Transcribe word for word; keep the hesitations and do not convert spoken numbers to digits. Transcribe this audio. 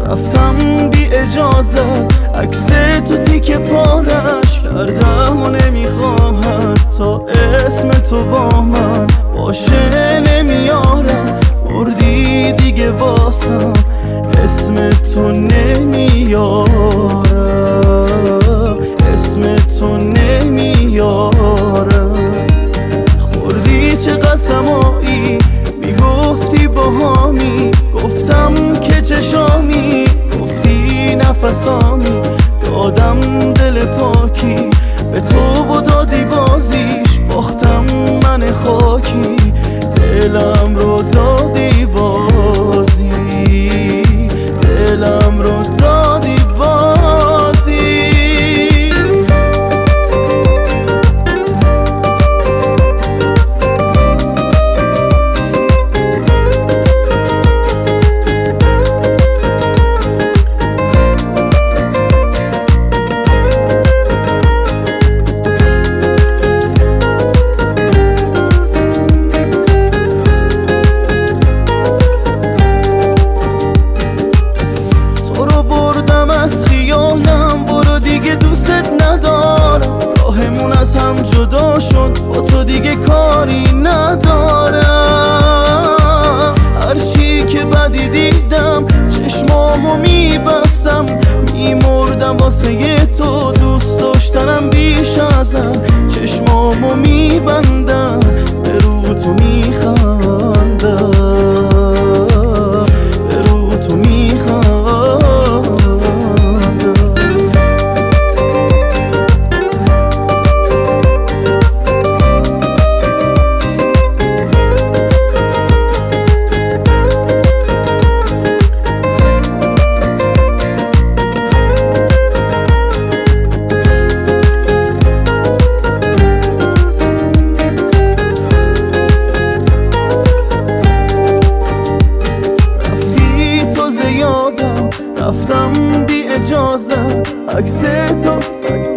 رفتم بی اجازه، عکس تو تیکه پارش کردم و نمیخوام حتی اسم تو با من باشه نمیارم. مردی دیگه واسم اسم تو نمیارم، اسم تو نمیارم. خوردی چه قسمایی میگفتی باهامی، گفتم که چشامی، گفتی نفسامی، دادم دل پاکی به تو و دادی بازیش، باختم من خاکی، دلم رو دادی بازی، دلم رو دادی بازی. از خیالم برو دیگه دوست ندارم، راهمون از هم جدا شد با تو دیگه کاری ندارم. هرچی که بدی دیدم چشمامو میبستم، میمردم واسه تو، دوست داشتنم بیش ازم، چشمامو میبندم به رو تو میخندم، به رو تو میخندم. رفتم بی اجازه، عکس تو